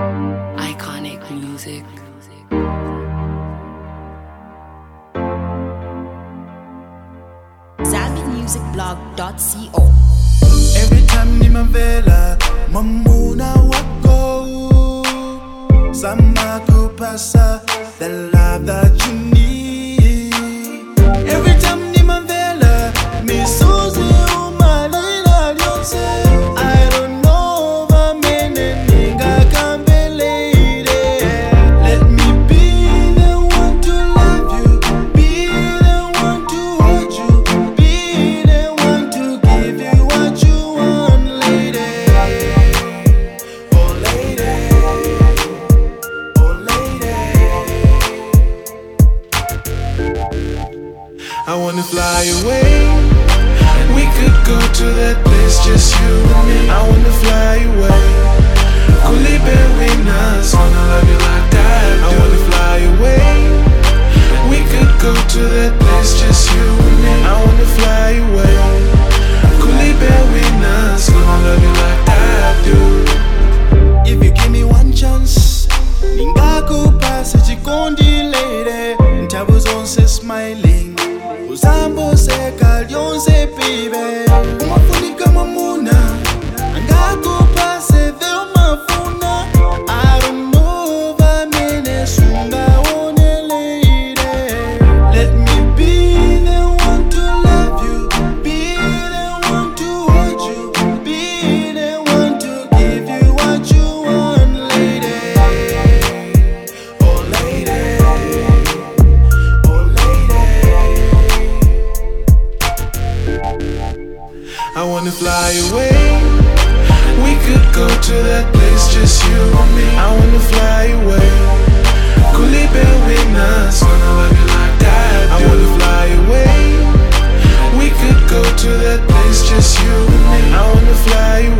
Iconic music. ZambianMusicBlog.co. Every time nimavela mamuna wako Sama kupasa the love that you need. Every time nimavela misuzi umalila lyonse. I don't know vamene ningakambelele. Let me be the one to love you, be the one to hold you, be the one to give you what you want, lady. Oh lady, oh lady. I wanna fly away. We could go to that place, just you and me. I wanna fly away. Could between us, wanna love you like that. I wanna fly away. We could go to that place, just you and me. I wanna fly away. Could between us, wanna love you like that, dude. If you give me one chance, ningakupasa chikondi lady. Ntabu zonse smiling, uzambo seka lyonse pibe. Umafunika mamuna, angakupase the umafuna. I don't know vamene sunga one lady. Let me be the one to love you, be the one to hold you, be the one to give you what you want, lady. Oh lady, oh lady. I wanna fly away. We could go to that place, just you and me. I wanna fly away. Could between us, wanna love you like that, dude. I wanna fly away. We could go to that place, just you and me. I wanna fly